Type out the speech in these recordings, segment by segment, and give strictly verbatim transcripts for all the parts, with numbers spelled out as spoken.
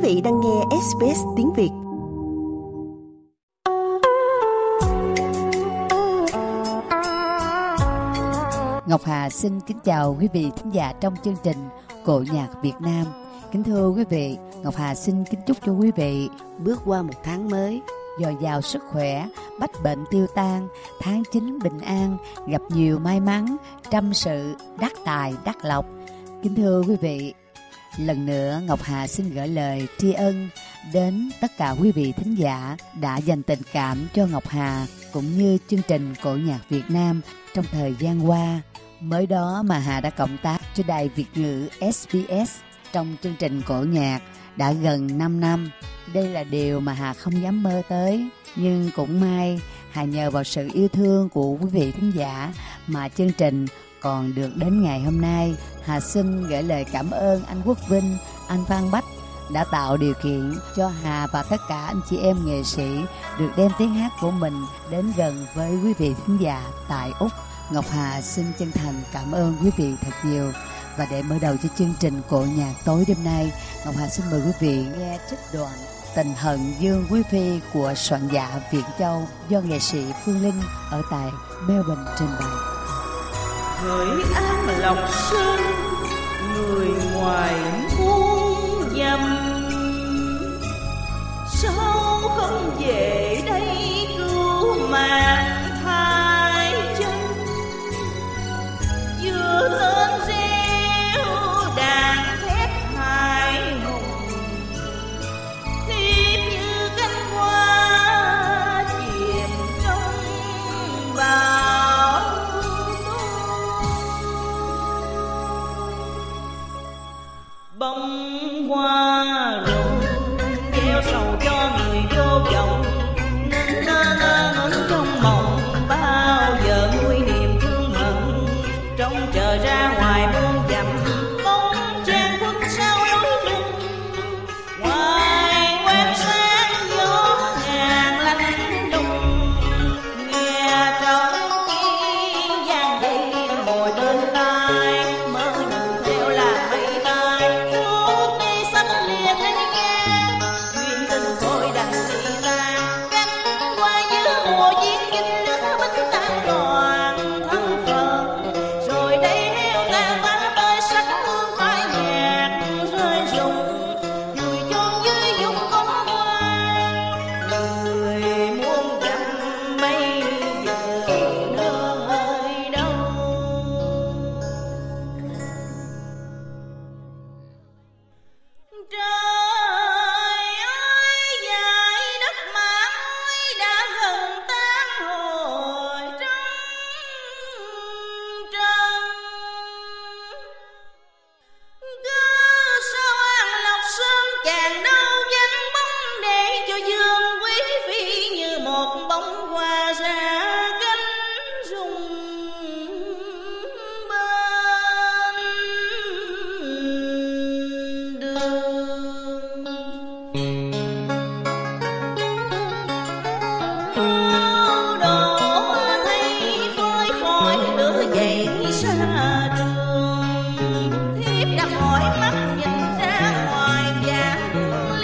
vị đang nghe ét bê ét tiếng Việt. Ngọc Hà xin kính chào quý vị thính giả trong chương trình Cổ nhạc Việt Nam. Kính thưa quý vị, Ngọc Hà xin kính chúc cho quý vị bước qua một tháng mới dồi dào sức khỏe, bách bệnh tiêu tan, tháng chín bình an, gặp nhiều may mắn, trăm sự đắc tài đắc lộc. Kính thưa quý vị, lần nữa Ngọc Hà xin gửi lời tri ân đến tất cả quý vị thính giả đã dành tình cảm cho Ngọc Hà cũng như chương trình Cổ nhạc Việt Nam trong thời gian qua. Mới đó mà Hà đã cộng tác cho đài Việt ngữ ét bê ét trong chương trình cổ nhạc đã gần năm năm. Đây là điều mà Hà không dám mơ tới, nhưng cũng may Hà nhờ vào sự yêu thương của quý vị thính giả mà chương trình còn được đến ngày hôm nay. Hà xin gửi lời cảm ơn anh Quốc Vinh, anh Phan Bách đã tạo điều kiện cho Hà và tất cả anh chị em nghệ sĩ được đem tiếng hát của mình đến gần với quý vị thính giả tại Úc. Ngọc Hà xin chân thành cảm ơn quý vị thật nhiều. Và để mở đầu cho chương trình cổ nhạc tối đêm nay, Ngọc Hà xin mời quý vị nghe trích đoạn Tình Hận Dương Quý Phi của soạn giả Viện Châu do nghệ sĩ Phương Linh ở tại Melbourne trình bày. Hỡi An Lộc Sơn, người ngoài muôn dặm, sao không về đây cứu mạng thai chân? Vừa lên reo đàn thét hài hùng, thiếp như cánh hoa chìm trong bão tố. Bông hoa rụng gieo sầu cho người vô vọng, nên nơ nơ ngẩn trong mộng bao giờ nuôi niềm thương hận. Trong chờ ra ngoài muôn dặm, bóng trang khuất sau lối rừng, ngoài quan sát gió ngàn lạnh lùng. Nghe trong tiếng giang dây ngồi bên tai, mơ nhìn theo làn mây bay, phút đi xanh lìa thấy nghe duyên tình thôi đành ly tan. Cánh qua giữa mùa giết kinh nước binh tan loạn thân phận, rồi đây heo tan vắng bơi sắc hương phai nhạt rơi rụng, người chôn dưới dung cống hoang. Người muôn dặm bây giờ nơi đâu? Trời ơi dải đất mã ơi đã gần tan hồi trong trần. Cứ sao An Lộc Sơn chàng đâu vắng bóng, để cho Dương Quý Phi như một bông hoa ra cánh rung bên đường. Hưu đổ thấy phơi khói lửa dậy xa trường, thiếp đặt hỏi mắt nhìn ra ngoài vàng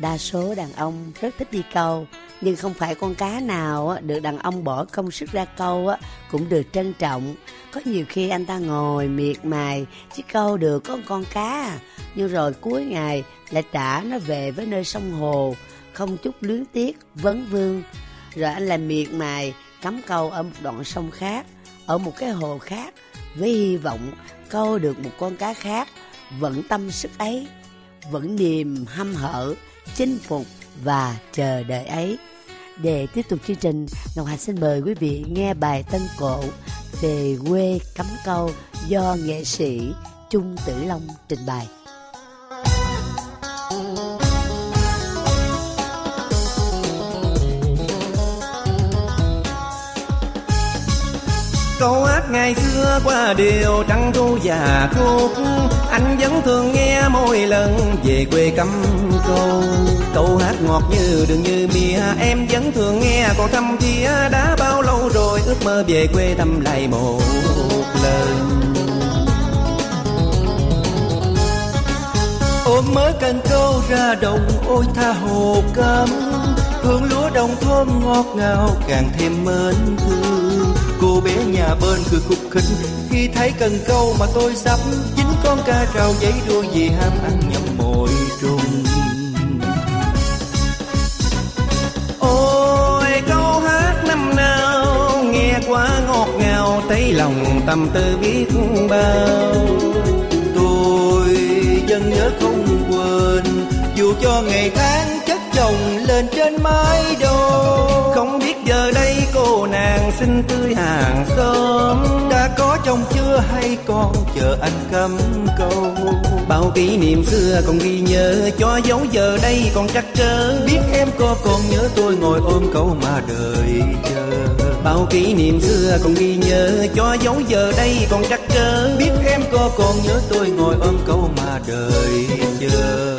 đa số đàn ông rất thích đi câu, nhưng không phải con cá nào được đàn ông bỏ công sức ra câu cũng được trân trọng. Có nhiều khi anh ta ngồi miệt mài chỉ câu được có con cá, nhưng rồi cuối ngày lại trả nó về với nơi sông hồ, không chút luyến tiếc vấn vương. Rồi anh lại miệt mài cắm câu ở một đoạn sông khác, ở một cái hồ khác, với hy vọng câu được một con cá khác. Vẫn tâm sức ấy, vẫn niềm hăm hở chinh phục và chờ đợi ấy. Để tiếp tục chương trình, Ngọc Hà xin mời quý vị nghe bài tân cổ Về quê cắm câu do nghệ sĩ Trung Tử Long trình bày. Câu hát ngày xưa qua điều trăng thu và khúc, anh vẫn thường nghe mỗi lần về quê cắm câu. Câu hát ngọt như đường như mía, em vẫn thường nghe còn thăm thía. Đã bao lâu rồi ước mơ về quê thăm lại một lần. Ôm mớ cần câu ra đồng, ôi tha hồ cắm. Hương lúa đồng thơm ngọt ngào càng thêm mến thương. Cô bé nhà bên cười khúc khích khi thấy cần câu mà tôi sắp dính con cá trào giấy đuôi vì ham ăn nhầm mồi trùng. Ôi câu hát năm nào nghe quá ngọt ngào, thấy lòng tâm tư biết bao. Tôi vẫn nhớ không quên, dù cho ngày tháng chất chồng lên trên mái đầu. Không biết giờ đây cô nàng xinh tươi hàng xóm đã có chồng chưa hay còn chờ anh cắm câu. Bao kỷ niệm xưa còn ghi nhớ, cho dấu giờ đây còn trắc trở. Biết em có còn nhớ tôi ngồi ôm câu mà đợi chờ. Bao kỷ niệm xưa còn ghi nhớ, cho dấu giờ đây còn trắc trở. Biết em có còn nhớ tôi ngồi ôm câu mà đợi chờ.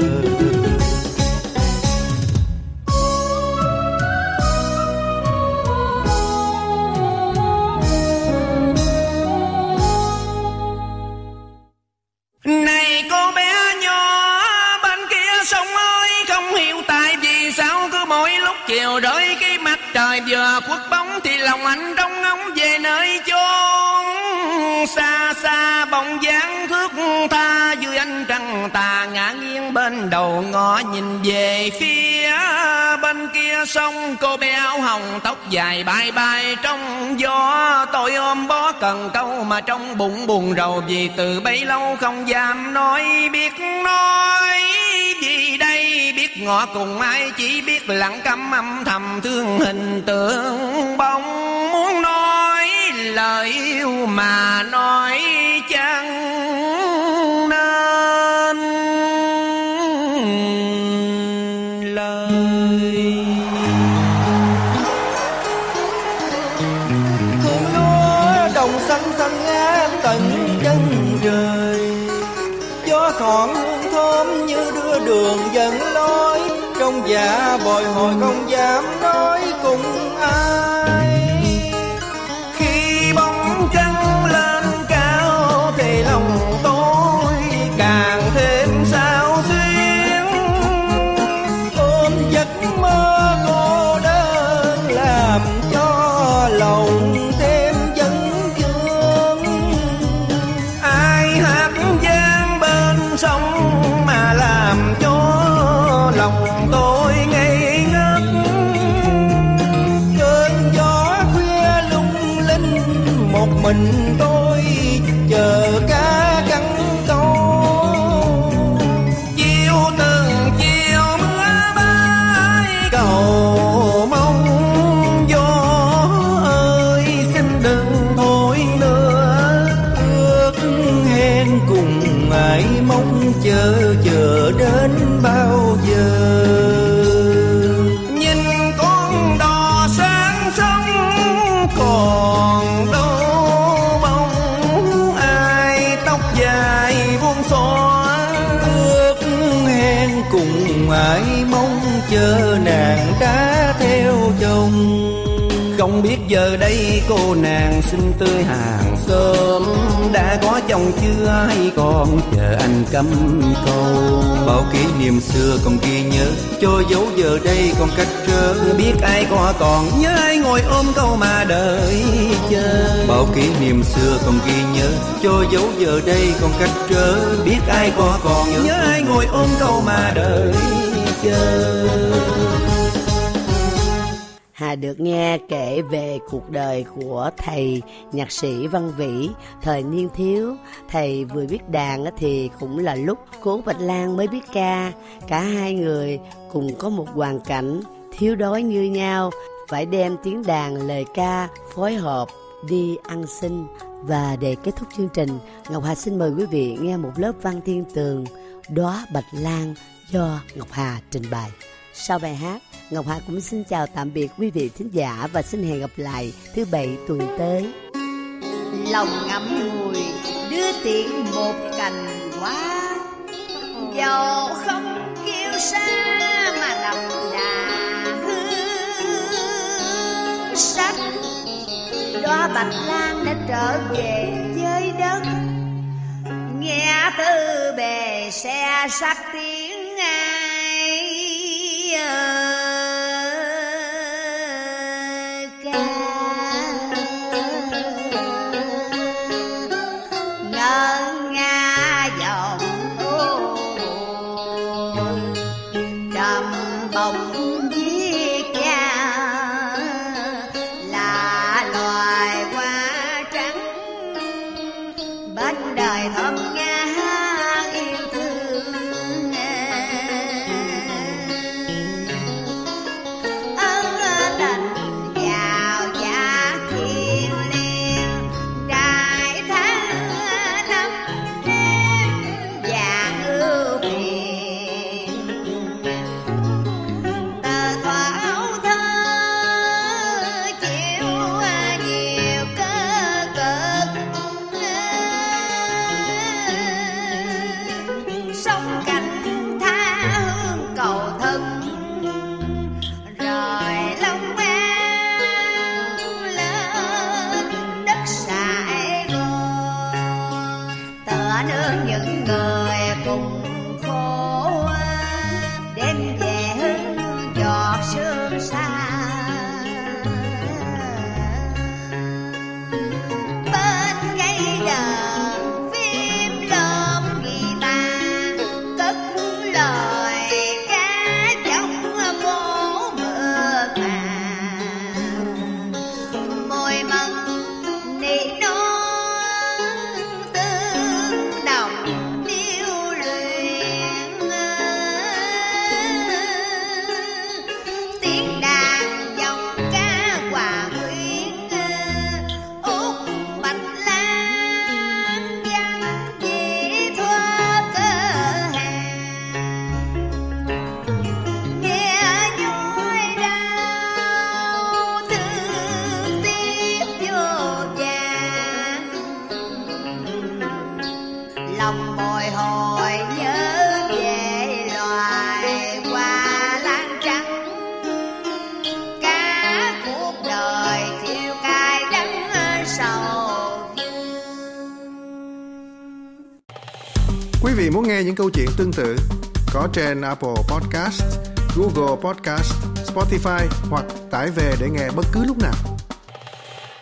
Này cô bé nhỏ bên kia sông ơi, không hiểu tại vì sao cứ mỗi lúc chiều rơi cái mặt trời vừa khuất bóng thì lòng anh trông ngóng về nơi chốn xa xa. Bóng dáng thước tha dưới ánh trăng tà ngã nghiêng bên đầu ngõ, nhìn về phía bên kia sông. Cô bé áo hồng tóc dài bay bay trong gió, tôi ôm bó cần câu mà trong bụng buồn rầu. Vì từ bấy lâu không dám nói, biết nói gì đây, biết ngỏ cùng ai chỉ biết lặng câm âm thầm thương hình tượng bóng. Muốn nói lời yêu mà nói chẳng nên lời. Hương lúa đồng xanh xanh ngát tận chân trời, gió thoảng hương thơm như đưa đường dẫn lối. Trong dạ bồi hồi không dám nói cùng ai. Khi bóng trăng lên cao thì lòng tôi càng thêm sao xuyến. Ôm giấc mơ cô đơn làm cho lòng thêm vấn vương. Ai hát vang bên sông mà làm cho lòng tôi ngây ngất. Cơn gió khuya lung linh một mình tôi chờ cá cắn câu. Chiều từng chiều mưa bay cầu mong gió ơi xin đừng thôi nữa. Ước hẹn cùng ai mong chờ chờ đến bao giờ. Nhìn con đò sáng sông còn đâu bóng ai Không biết giờ đây cô nàng xinh tươi hàng xóm đã có chồng chưa hay còn chờ anh cắm câu. Bao kỷ niệm xưa còn ghi nhớ, cho dấu giờ đây còn cách trở. Biết ai có còn nhớ ai ngồi ôm câu mà đợi chờ. Bao kỷ niệm xưa còn ghi nhớ, cho dấu giờ đây còn cách trở. Biết ai có còn nhớ ai ngồi ôm câu mà đợi chờ. Hà được nghe kể về cuộc đời của thầy nhạc sĩ Văn Vĩ thời niên thiếu. Thầy vừa biết đàn thì cũng là lúc Cố Bạch Lan mới biết ca. Cả hai người cùng có một hoàn cảnh thiếu đói như nhau, phải đem tiếng đàn lời ca phối hợp đi ăn xin. Và để kết thúc chương trình, Ngọc Hà xin mời quý vị nghe một lớp văn thiên tường Đóa Bạch Lan do Ngọc Hà trình bày. Sau bài hát, Ngọc Hà cũng xin chào tạm biệt quý vị thính giả và xin hẹn gặp lại thứ Bảy tuần tới. Lòng ngậm ngùi đưa tiễn một cành hoa, dầu không kêu xa mà đậm đà hương sắc. Đóa bạch lan đã trở về với đất, nghe từ bề xe sắc tiếng ai ca. Ngân nga giọng trầm bồng viết cha, là loài hoa trắng bên đời thơm nga yêu thương. Những người cùng phố đem về hương giọt sương xa, bên cây đờn phim lốm guitar cất lời ca trong phố mưa màng. Môi mặn nỉ non lòng bồi hồi nhớ về loài hoa lan trắng. Cả cuộc đời chịu cay đắng sầu dương. Quý vị muốn nghe những câu chuyện tương tự có trên Apple Podcast, Google Podcast, Spotify hoặc tải về để nghe bất cứ lúc nào.